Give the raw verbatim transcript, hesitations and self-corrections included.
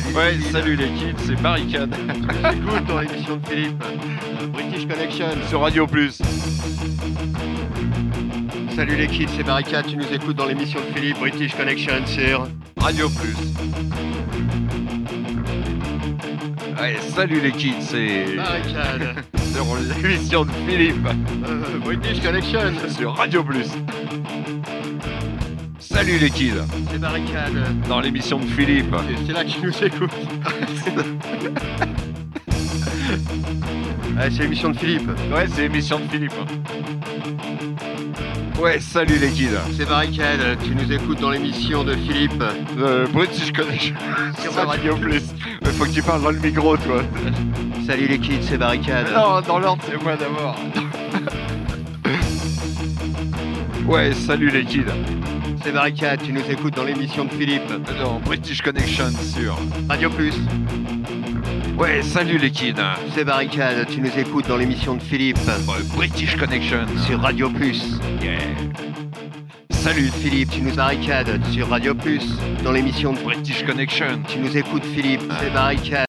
Salut Ouais, les kids. salut les kids, c'est Barricade. Écoute dans l'émission de Philippe, euh, British Connection. Sur Radio Plus. Salut les kids, c'est Barricade, tu nous écoutes dans l'émission de Philippe, British Connection sur Radio Plus. Ouais, salut les kids, c'est Barricade. sur l'émission de Philippe. euh, British Connection. Sur Radio Plus. Salut les kids, C'est Barricade. dans l'émission de Philippe. C'est- C'est là que tu nous écoutes. Ouais, c'est l'émission de Philippe. Ouais, c'est l'émission de Philippe. Ouais, salut les kids. C'est Barricade, tu nous écoutes dans l'émission de Philippe. Euh, British Connection. Sur Sur Radio Plus. Ouais, faut que tu parles dans le micro, toi. Salut les kids, c'est Barricade. Non, dans l'ordre, c'est moi d'abord. Ouais, salut les kids. C'est Barricade, tu nous écoutes dans l'émission de Philippe. Dans British Connection sur. Radio Plus. Ouais, salut les kids. C'est Barricade, tu nous écoutes dans l'émission de Philippe. Ouais, British Connection Sur Radio Plus. Yeah. Salut Philippe, tu nous barricades sur Radio Plus. Dans l'émission de British Connection. Tu nous écoutes Philippe, c'est Barricade.